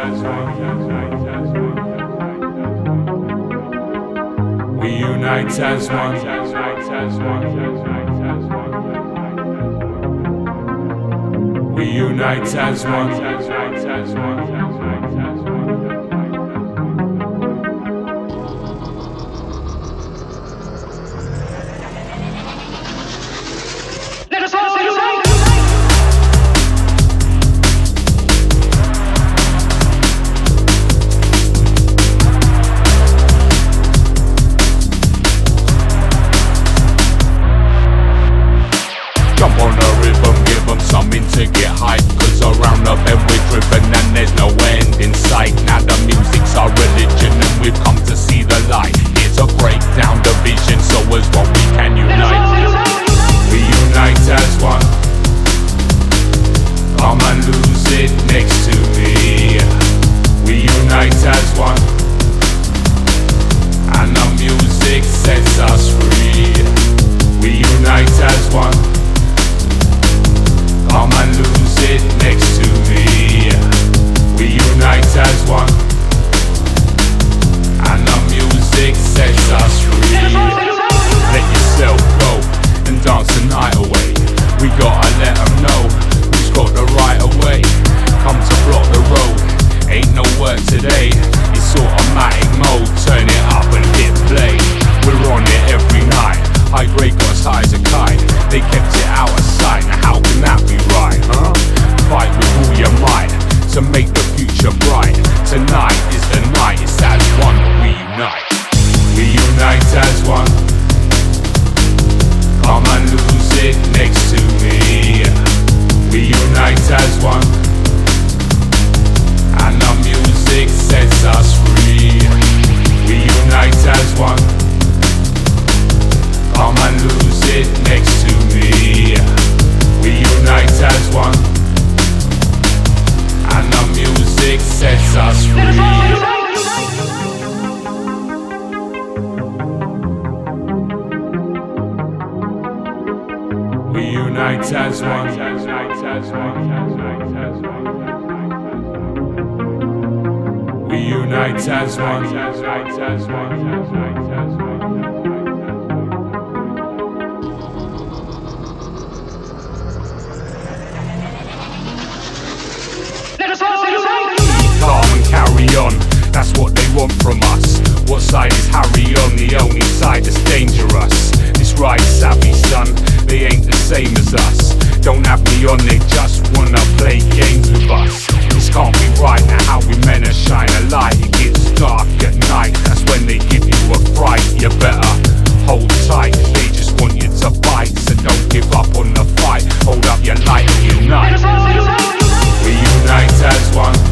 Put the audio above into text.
We unite as one. We unite as one. Let us all unite! Jump on the rhythm, give them something to get hyped. Cause around the bend we're driven and there's no end in sight. Now the music's our religion and we've come to see the light. Here to break down division so as one we can unite. We unite as one. Come and lose it next to me. We unite as one. And the music sets us free. We unite as one. Come and lose it next to me. We unite as one. And the music sets us free. Let yourself go and dance the night away. We gotta let them know who's got the right of way. Come to block the road, ain't no work today. It's automatic mode, turn it up and hit play. We're on it every night. High grade got as high as a kite. They kept it out of sight. Now how can that be right, huh? Fight with all your might to make the future bright. Tonight is the night. It's as one that we unite. We unite as one. Come and lose it next to me. We unite as one. And the music sets us free. We unite as one. Come and lose it next to me. We unite as one. And the music sets us free. We unite as one. We unite as one. Calm and carry on, that's what they want from us. What side is Harry on? The only side that's dangerous. This ride savvy, son, they ain't the same as us. Don't have me on, they just wanna play games with us. This can't be right, now how we meant to shine a light. It gets dark at night, that's when they give you a fright. You better hold tight, they just want you to fight. So don't give up on the fight, hold up your light and unite. We unite as one.